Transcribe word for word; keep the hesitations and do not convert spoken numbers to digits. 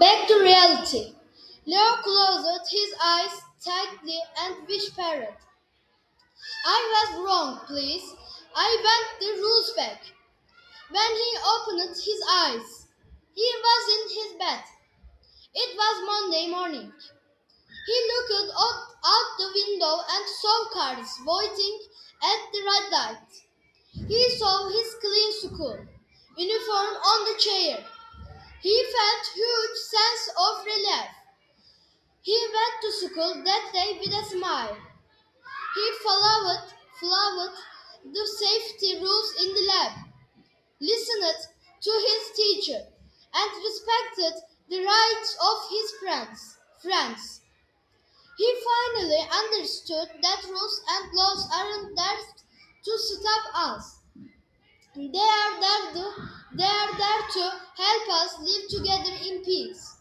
Back to reality. Leo closed his eyes tightly and whispered, I was wrong, please. I want the rules back. When he opened his eyes, he was in his bed. It was Monday morning. He looked out, out the window and saw cars waiting at the red light. He saw his clean school uniform on the chair. He felt huge sense of relief. He went to school that day with a smile. He followed, followed the safety rules in the lab, listened to his teacher, and respected the rights of his friends. friends. He finally understood that rules and laws aren't there to stop us. They are there to, they are there to help us live together in peace.